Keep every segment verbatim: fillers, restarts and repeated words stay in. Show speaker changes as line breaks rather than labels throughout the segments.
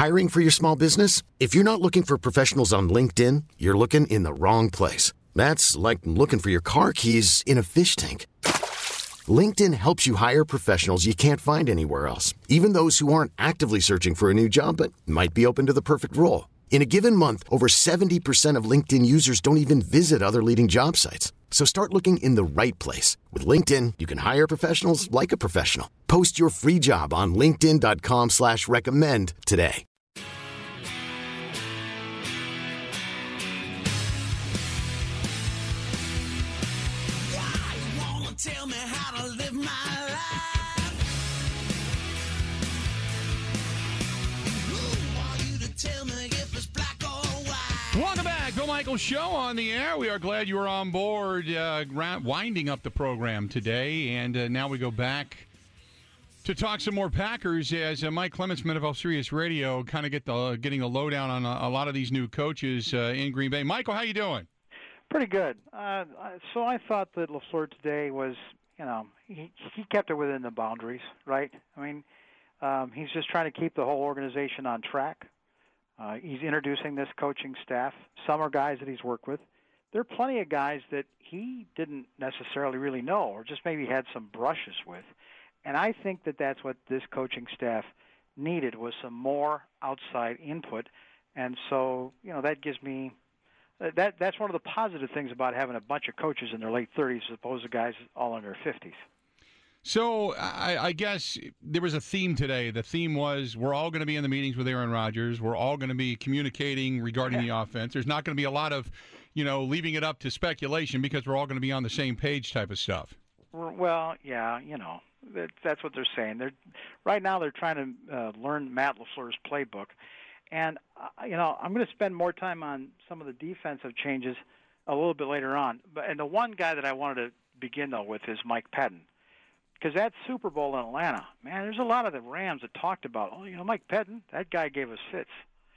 Hiring for your small business? If you're not looking for professionals on LinkedIn, you're looking in the wrong place. That's like looking for your car keys in a fish tank. LinkedIn helps you hire professionals you can't find anywhere else, even those who aren't actively searching for a new job but might be open to the perfect role. In a given month, over seventy percent of LinkedIn users don't even visit other leading job sites. So start looking in the right place. With LinkedIn, you can hire professionals like a professional. Post your free job on linkedin.com slash recommend today.
Tell me how to live my life. Who are you to tell me if it's black or white?
Welcome back. Bill Michaels Show on the air. We are glad you are on board, uh, winding up the program today. And uh, now we go back to talk some more Packers as uh, Mike Clements, Mid-F Sirius Radio, kind of get the uh, getting the lowdown on a, a lot of these new coaches uh, in Green Bay. Michael, how you doing?
Pretty good. Uh, so I thought that LaFleur today was, you know, he, he kept it within the boundaries, right? I mean, um, he's just trying to keep the whole organization on track. Uh, he's introducing this coaching staff. Some are guys that he's worked with. There are plenty of guys that he didn't necessarily really know or just maybe had some brushes with. And I think that that's what this coaching staff needed was some more outside input. And so, you know, that gives me That that's one of the positive things about having a bunch of coaches in their late thirties as opposed to guys all in their fifties.
So I, I guess there was a theme today. The theme was we're all going to be in the meetings with Aaron Rodgers. We're all going to be communicating regarding the offense. There's not going to be a lot of, you know, leaving it up to speculation because we're all going to be on the same page type of stuff.
Well, yeah, you know, that, that's what they're saying. They're right now they're trying to uh, learn Matt LaFleur's playbook. And, uh, you know, I'm going to spend more time on some of the defensive changes a little bit later on. But And the one guy that I wanted to begin, though, with is Mike Pettin. Because that Super Bowl in Atlanta, man, there's a lot of the Rams that talked about, oh, you know, Mike Pettin, that guy gave us fits.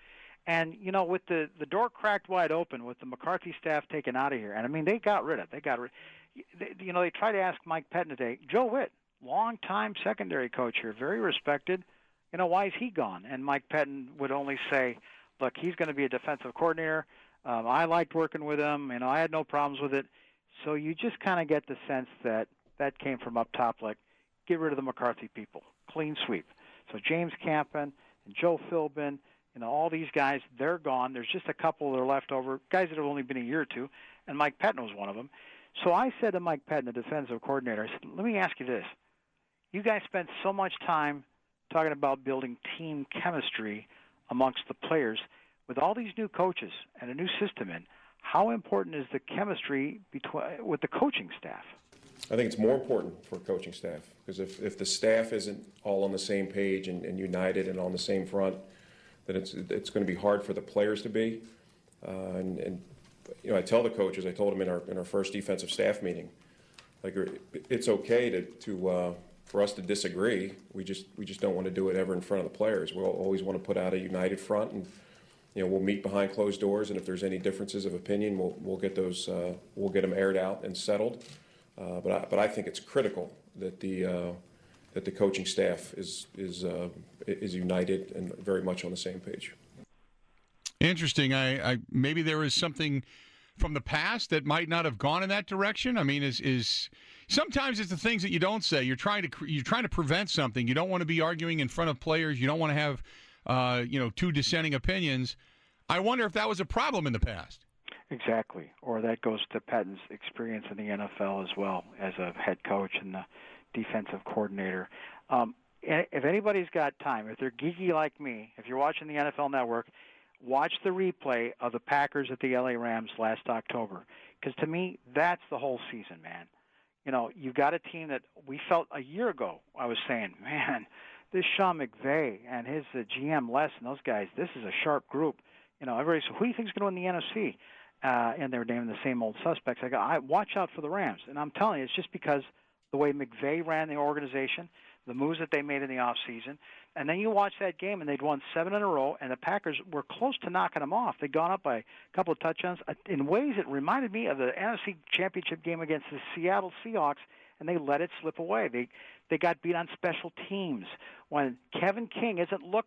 And, you know, with the, the door cracked wide open, with the McCarthy staff taken out of here, and, I mean, they got rid of it. They got rid they, You know, they tried to ask Mike Pettin today. Joe Witt, long-time secondary coach here, very respected. You know, why is he gone? And Mike Pettin would only say, look, he's going to be a defensive coordinator. Um, I liked working with him. You know, I had no problems with it. So you just kind of get the sense that that came from up top, like, get rid of the McCarthy people, clean sweep. So James Campen and Joe Philbin, you know, all these guys, they're gone. There's just a couple that are left over, guys that have only been a year or two, and Mike Pettin was one of them. So I said to Mike Pettin, the defensive coordinator, I said, let me ask you this. You guys spent so much time talking about building team chemistry amongst the players. With all these new coaches and a new system in, how important is the chemistry between with the coaching staff?
I think it's more important for a coaching staff because if, if the staff isn't all on the same page and, and united and on the same front, then it's it's going to be hard for the players to be. Uh, and, and you know, I tell the coaches, I told them in our in our first defensive staff meeting, like it's okay to to uh, for us to disagree. We just we just don't want to do it ever in front of the players. We'll always want to put out a united front, and you know we'll meet behind closed doors. And if there's any differences of opinion, we'll we'll get those uh, we'll get them aired out and settled. Uh, but I, but I think it's critical that the uh, that the coaching staff is is uh, is united and very much on the same page.
Interesting. I, I maybe there was something from the past that might not have gone in that direction. I mean, is is sometimes it's the things that you don't say. You're trying to you're trying to prevent something. You don't want to be arguing in front of players. You don't want to have uh, you know two dissenting opinions. I wonder if that was a problem in the past.
Exactly. Or that goes to Pettin's experience in the N F L as well as a head coach and the defensive coordinator. Um, if anybody's got time, if they're geeky like me, if you're watching the N F L Network, watch the replay of the Packers at the L A Rams last October. Because to me, that's the whole season, man. You know, you've got a team that we felt a year ago, I was saying, man, this Sean McVay and his uh, G M Les and those guys, this is a sharp group. You know, everybody said, who do you think is going to win the N F C? Uh, and they were naming the same old suspects. I go, I watch out for the Rams. And I'm telling you, it's just because the way McVay ran the organization, the moves that they made in the offseason, and then you watch that game, and they'd won seven in a row, and the Packers were close to knocking them off. They'd gone up by a couple of touchdowns. In ways, it reminded me of the N F C Championship game against the Seattle Seahawks, and they let it slip away. They they got beat on special teams. When Kevin King isn't looking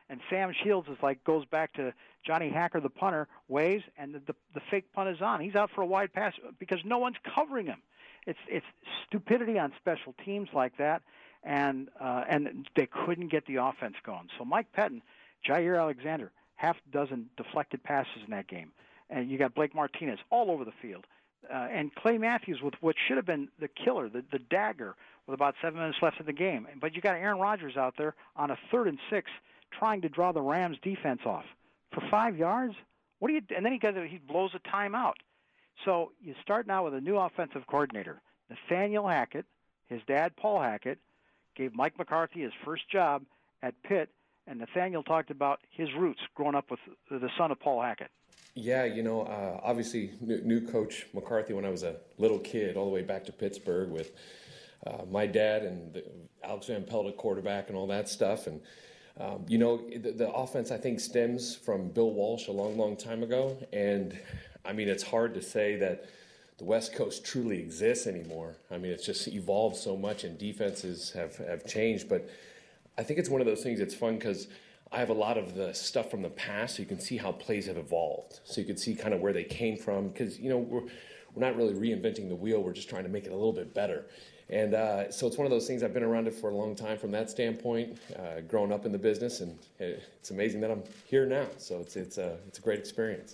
And Sam Shields is like goes back to Johnny Hacker, the punter, waves, and the, the the fake punt is on. He's out for a wide pass because no one's covering him. It's it's stupidity on special teams like that, and uh, and they couldn't get the offense going. So Mike Pettin, Jair Alexander, half dozen deflected passes in that game, and you got Blake Martinez all over the field, uh, and Clay Matthews with what should have been the killer, the the dagger, with about seven minutes left in the game. But you got Aaron Rodgers out there on a third and six, trying to draw the Rams defense off for five yards. What do you? And then he goes, he blows a timeout. So you start now with a new offensive coordinator, Nathaniel Hackett. His dad, Paul Hackett, gave Mike McCarthy his first job at Pitt, and Nathaniel talked about his roots growing up with the son of Paul Hackett.
Yeah, you know, uh, obviously knew, knew Coach McCarthy when I was a little kid, all the way back to Pittsburgh with uh, my dad and the, Alex Van Pelt at quarterback and all that stuff. And Um, you know, the, the offense, I think, stems from Bill Walsh a long, long time ago. And, I mean, it's hard to say that the West Coast truly exists anymore. I mean, it's just evolved so much and defenses have, have changed. But I think it's one of those things that's fun because I have a lot of the stuff from the past, so you can see how plays have evolved. So you can see kind of where they came from because, you know, we're, we're not really reinventing the wheel. We're just trying to make it a little bit better. And uh, so it's one of those things. I've been around it for a long time from that standpoint, uh, growing up in the business, and it's amazing that I'm here now. So it's it's a it's a great experience.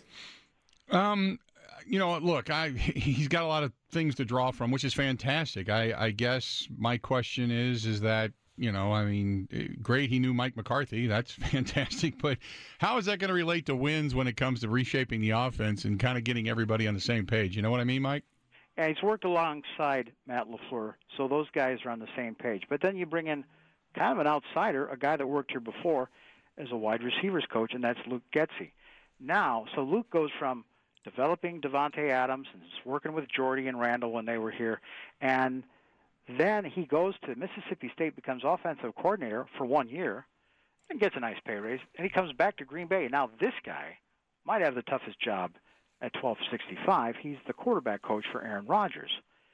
Um, you know, look, I he's got a lot of things to draw from, which is fantastic. I, I guess my question is is that you know, I mean, great he knew Mike McCarthy. That's fantastic. But how is that going to relate to wins when it comes to reshaping the offense and kind of getting everybody on the same page? You know what I mean, Mike?
Yeah, he's worked alongside Matt LaFleur, so those guys are on the same page. But then you bring in kind of an outsider, a guy that worked here before as a wide receivers coach, and that's Luke Getsy. Now, so Luke goes from developing Devontae Adams and working with Jordy and Randall when they were here, and then he goes to Mississippi State, becomes offensive coordinator for one year, and gets a nice pay raise, and he comes back to Green Bay. Now this guy might have the toughest job at twelve sixty-five. He's the quarterback coach for Aaron Rodgers.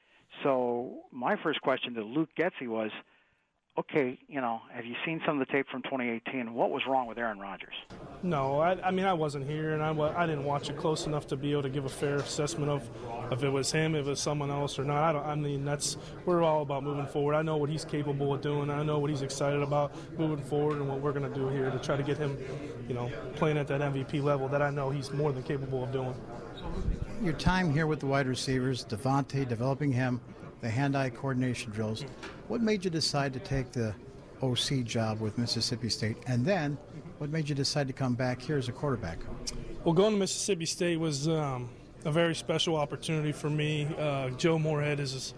So my first question to Luke Getsy was, okay, you know, have you seen some of the tape from twenty eighteen? What was wrong with Aaron Rodgers?
No, I, I mean, I wasn't here, and I, I didn't watch it close enough to be able to give a fair assessment of if it was him, if it was someone else or not. I, don't, I mean, that's we're all about moving forward. I know what he's capable of doing. I know what he's excited about moving forward and what we're going to do here to try to get him, you know, playing at that M V P level that I know he's more than capable of doing.
Your time here with the wide receivers, Devontae, developing him, the hand-eye coordination drills, what made you decide to take the O C job with Mississippi State? And then what made you decide to come back here as a quarterback?
Well, going to Mississippi State was um, a very special opportunity for me. Uh, Joe Moorhead is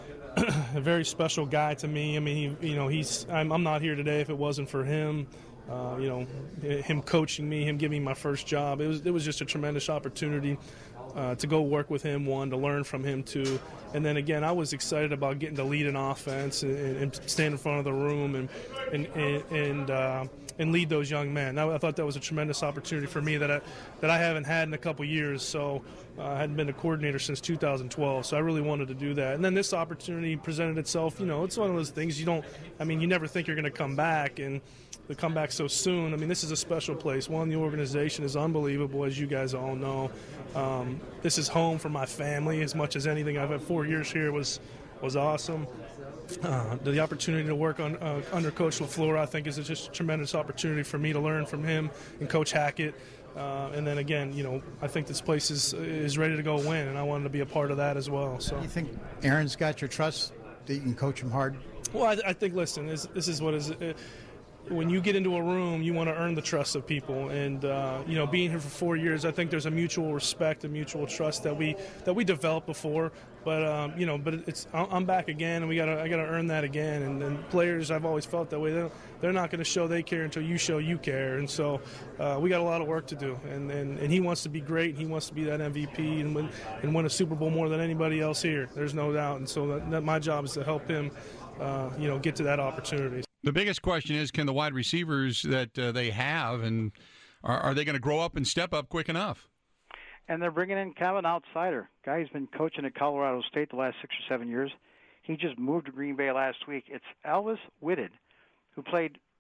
a very special guy to me. I mean, he, you know, he's I'm, I'm not here today if it wasn't for him. Uh, you know, him coaching me, him giving me my first job. It was it was just a tremendous opportunity uh, to go work with him, one, to learn from him, two. And then, again, I was excited about getting to lead an offense and, and stand in front of the room and and and, and, uh, and lead those young men. I, I thought that was a tremendous opportunity for me that I, that I haven't had in a couple years. So uh, I hadn't been a coordinator since two thousand twelve, so I really wanted to do that. And then this opportunity presented itself. You know, it's one of those things you don't – I mean, you never think you're going to come back, and – to come back so soon. I mean, this is a special place. One, the organization is unbelievable, as you guys all know. Um, this is home for my family as much as anything. I've had four years here was was awesome. Uh, the opportunity to work on uh, under Coach LaFleur, I think, is just a tremendous opportunity for me to learn from him and Coach Hackett. Uh, and then again, you know, I think this place is is ready to go win, and I wanted to be a part of that as well. So,
you think Aaron's got your trust that you can coach him hard?
Well, I, I think. Listen, this, this is what is. Uh, When you get into a room, you want to earn the trust of people, and uh, you know, being here for four years, I think there's a mutual respect and mutual trust that we that we developed before. But um, you know, but it's I'm back again, and we got I got to earn that again. And then players, I've always felt that way. They're, they're not going to show they care until you show you care, and so uh, we got a lot of work to do. And, and and he wants to be great. And he wants to be that M V P and win and win a Super Bowl more than anybody else here. There's no doubt. And so that, that my job is to help him, uh, you know, get to that opportunity.
The biggest question is, can the wide receivers that uh, they have, and are, are they going to grow up and step up quick enough?
And they're bringing in kind of an outsider. Guy who's been coaching at Colorado State the last six or seven years. He just moved to Green Bay last week. It's Elvis Whitted, who played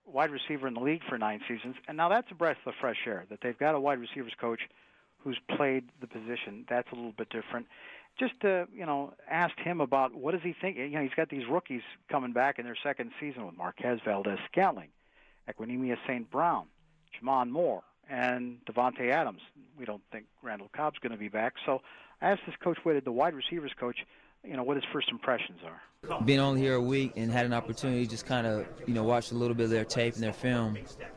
wide receiver in the league for nine seasons, and now that's a breath of fresh air, that they've got a wide receivers coach who's played the position. That's a little bit different. Just to, you know, asked him about what does he think. You know, he's got these rookies coming back in their second season with Marquez Valdez-Scantling, Equinemius Saint Brown, Jamon Moore, and Devontae Adams. We don't think Randall Cobb's going to be back. So I asked this coach Whitted, the wide receivers coach, you know, what his first impressions are.
Being only here a week and had an opportunity to just kind of, you know, watch a little bit of their tape and their film,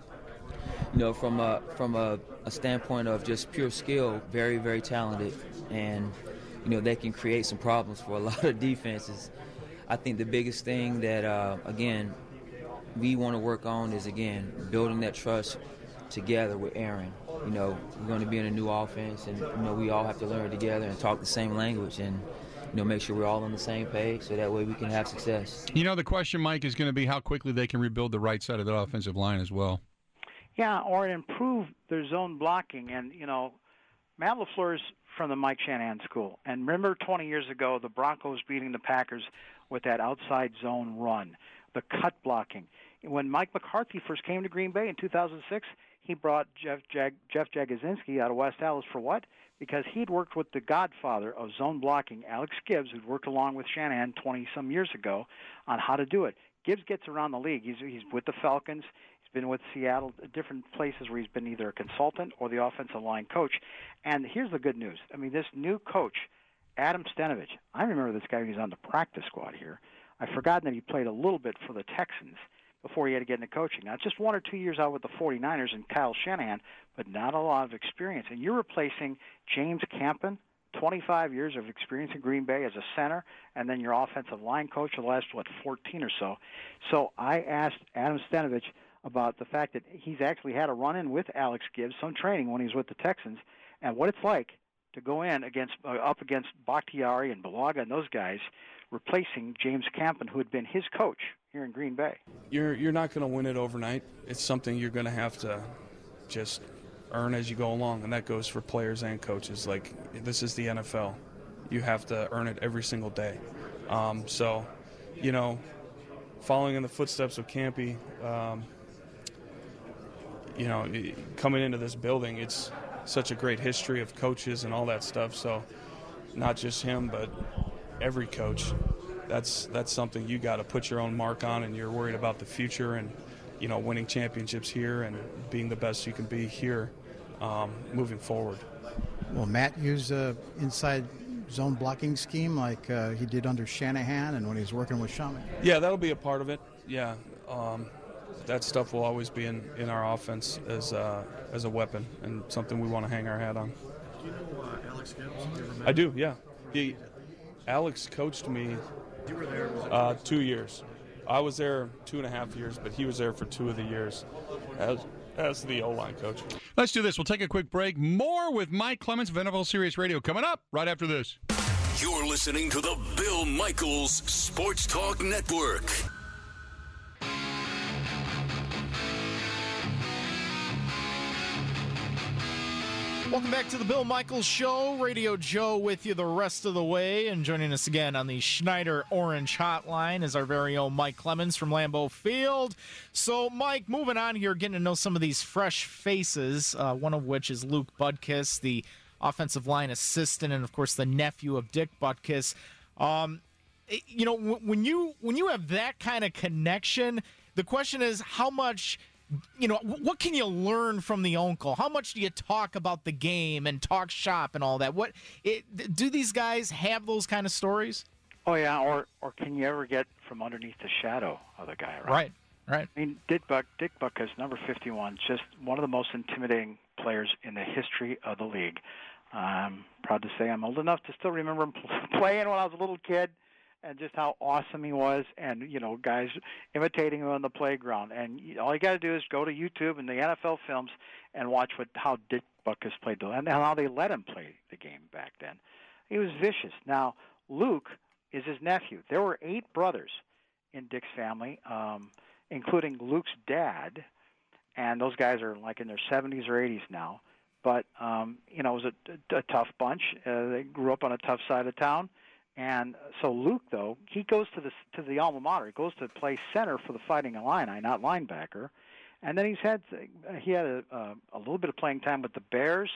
you know, from a, from a, a standpoint of just pure skill, very, very talented. And, you know, they can create some problems for a lot of defenses. I think the biggest thing that, uh, again, we want to work on is, again, building that trust together with Aaron. You know, we're going to be in a new offense, and, you know, we all have to learn together and talk the same language and, you know, make sure we're all on the same page so that way we can have success.
You know, the question, Mike, is going to be how quickly they can rebuild the right side of the offensive line as well.
Yeah, or improve their zone blocking. And, you know, Matt LaFleur's from the Mike Shanahan school. And remember twenty years ago, the Broncos beating the Packers with that outside zone run, the cut blocking. When Mike McCarthy first came to Green Bay in two thousand six, he brought Jeff, Jag, Jeff Jagodzinski out of West Allis for what? Because he'd worked with the godfather of zone blocking, Alex Gibbs, who'd worked along with Shanahan twenty-some years ago on how to do it. Gibbs gets around the league. He's, he's with the Falcons. He's been with Seattle, different places where he's been either a consultant or the offensive line coach. And here's the good news. I mean, this new coach, Adam Stenavich, I remember this guy who was on the practice squad here. I've forgotten that he played a little bit for the Texans before he had to get into coaching. Now, just one or two years out with the forty-niners and Kyle Shanahan, but not a lot of experience. And you're replacing James Campen, twenty-five years of experience in Green Bay as a center, and then your offensive line coach for the last, what, fourteen or so. So I asked Adam Stenavich about the fact that he's actually had a run-in with Alex Gibbs, some training when he was with the Texans, and what it's like to go in against uh, up against Bakhtiari and Balaga and those guys, replacing James Campen, who had been his coach here in Green Bay.
You're you're not going to win it overnight. It's something you're going to have to just earn as you go along, and that goes for players and coaches. Like, this is the N F L. You have to earn it every single day. Um, so, you know, following in the footsteps of Campy, um, you know, coming into this building, it's such a great history of coaches and all that stuff. So not just him, but every coach. That's that's something you got to put your own mark on, and you're worried about the future and, you know, winning championships here and being the best you can be here um, moving forward.
Will Matt use a inside zone blocking scheme like uh, he did under Shanahan and when he was working with Shaman?
Yeah, that'll be a part of it. Yeah, um, that stuff will always be in, in our offense as uh, as a weapon and something we want to hang our hat on.
Do you know uh, Alex Gibbs? Have you ever met
I do, yeah. He, Alex coached me
You were there.
uh, two years. I was there two and a half years, but he was there for two of the years as as the O-line coach.
Let's do this. We'll take a quick break. More with Mike Clemens of N F L Sirius Radio coming up right after this.
You're listening to the Bill Michaels Sports Talk Network.
Welcome back to the Bill Michaels Show. Radio Joe with you the rest of the way. And joining us again on the Schneider Orange Hotline is our very own Mike Clemens from Lambeau Field. So, Mike, moving on here, getting to know some of these fresh faces, uh, one of which is Luke Butkus, the offensive line assistant, and, of course, the nephew of Dick Butkus. Um, you know, when you when you have that kind of connection, the question is how much – you know, what can you learn from the uncle? How much do you talk about the game and talk shop and all that? What it, do these guys have those kind of stories?
Oh, yeah, or or can you ever get from underneath the shadow of the guy, right?
Right, right.
I mean, Dick Buck, Dick Butkus, number fifty-one, just one of the most intimidating players in the history of the league. I'm proud to say I'm old enough to still remember him playing when I was a little kid, and just how awesome he was, and, you know, guys imitating him on the playground. And all you got to do is go to YouTube and the N F L films and watch what how Dick Butkus played, and how they let him play the game back then. He was vicious. Now, Luke is his nephew. There were eight brothers in Dick's family, um, including Luke's dad, and those guys are like in their seventies or eighties now. But, um, you know, it was a, a tough bunch. Uh, they grew up on a tough side of town. And so Luke, though, he goes to the to the alma mater. He goes to play center for the Fighting Illini, not linebacker. And then he's had he had a, a, a little bit of playing time with the Bears,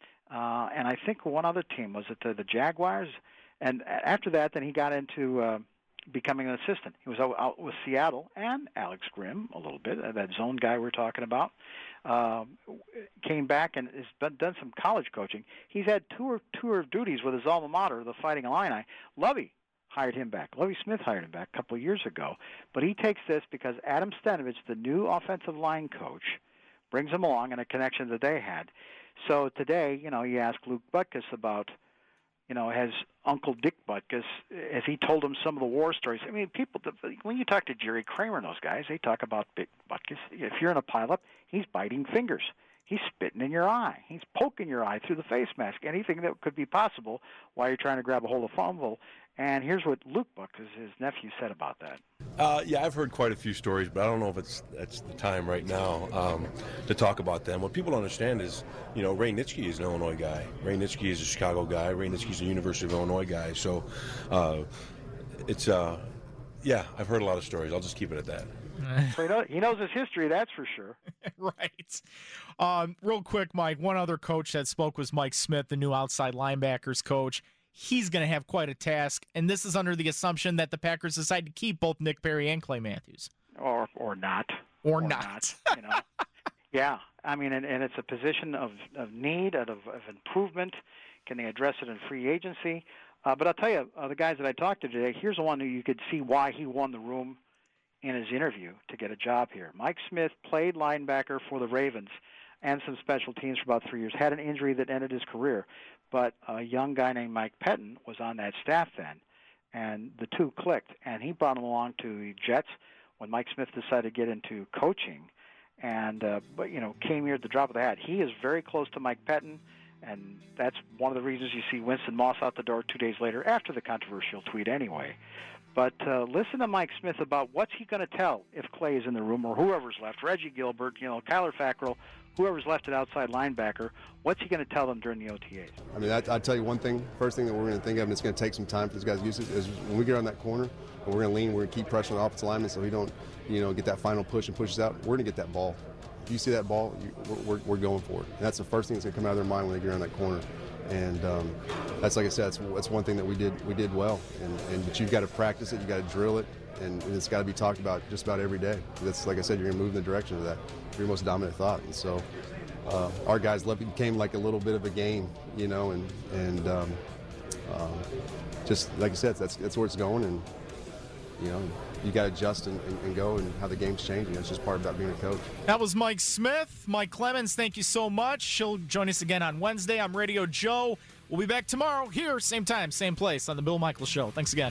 uh, and I think one other team was it the, the Jaguars. And after that, then he got into uh, becoming an assistant. He was out, out with Seattle and Alex Grimm a little bit, that zone guy we're talking about. Uh, came back and has been, done some college coaching. He's had tour tour of duties with his alma mater, the Fighting Illini. Lovey hired him back. Lovey Smith hired him back a couple of years ago. But he takes this because Adam Stenavich, the new offensive line coach, brings him along in a connection that they had. So today, you know, you ask Luke Butkus about, you know, has Uncle Dick Butkus, has he told him some of the war stories? I mean, people, when you talk to Jerry Kramer and those guys, they talk about Dick Butkus. If you're in a pileup, he's biting fingers. He's spitting in your eye. He's poking your eye through the face mask. Anything that could be possible while you're trying to grab a hold of fumble. And here's what Luke Butkus, his nephew, said about that.
Uh, yeah, I've heard quite a few stories, but I don't know if it's that's the time right now um, to talk about them. What people don't understand is, you know, Ray Nitschke is an Illinois guy. Ray Nitschke is a Chicago guy. Ray Nitschke is a University of Illinois guy. So uh, it's, uh, yeah, I've heard a lot of stories. I'll just keep it at that.
So he, knows, he knows his history, that's for sure.
Right. Um, real quick, Mike, one other coach that spoke was Mike Smith, the new outside linebackers coach. He's going to have quite a task, and this is under the assumption that the Packers decide to keep both Nick Perry and Clay Matthews.
Or or not.
Or,
or
not.
not. You know. Yeah, I mean, and, and it's a position of, of need, of, of improvement. Can they address it in free agency? Uh, but I'll tell you, uh, the guys that I talked to today, here's the one who you could see why he won the room in his interview to get a job here. Mike Smith played linebacker for the Ravens and some special teams for about three years, had an injury that ended his career. But a young guy named Mike Pettin was on that staff then, and the two clicked, and he brought him along to the Jets when Mike Smith decided to get into coaching, and uh, but you know came here at the drop of the hat. He is very close to Mike Pettin, and that's one of the reasons you see Winston Moss out the door two days later after the controversial tweet anyway. But uh, listen to Mike Smith about what's he going to tell if Clay is in the room or whoever's left, Reggie Gilbert, you know, Kyler Fackrell, whoever's left at outside linebacker, what's he going to tell them during the O T As?
I mean, I, I'll tell you one thing. First thing that we're going to think of, and it's going to take some time for these guys to use it, is when we get on that corner, and we're going to lean, we're going to keep pressuring the offensive lineman so he don't, you know, get that final push and push us out. We're going to get that ball. If you see that ball, you, we're, we're going for it. And that's the first thing that's going to come out of their mind when they get around that corner. And um, that's, like I said, that's, that's one thing that we did we did well. And, and but you've got to practice it, you've got to drill it, and, and it's got to be talked about just about every day. That's, like I said, you're going to move in the direction of that. Your most dominant thought. And so uh, our guys became like a little bit of a game, you know, and and um, um, just like I said, that's that's where it's going. And you know, you got to adjust and, and, and go, and how the game's changing. It's just part about being a coach.
That was Mike Smith. Mike Clemens, thank you so much. She'll join us again on Wednesday. I'm Radio Joe. We'll be back tomorrow here, same time, same place on the Bill Michaels Show. Thanks again.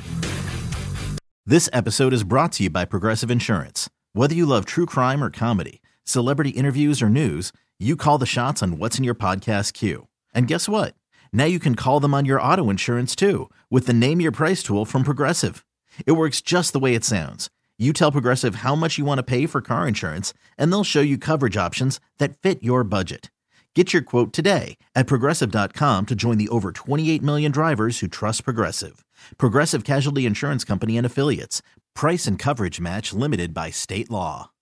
This episode is brought to you by Progressive Insurance. Whether you love true crime or comedy, celebrity interviews or news, you call the shots on what's in your podcast queue. And guess what? Now you can call them on your auto insurance too with the Name Your Price tool from Progressive. It works just the way it sounds. You tell Progressive how much you want to pay for car insurance, and they'll show you coverage options that fit your budget. Get your quote today at Progressive dot com to join the over twenty-eight million drivers who trust Progressive. Progressive Casualty Insurance Company and Affiliates. Price and coverage match limited by state law.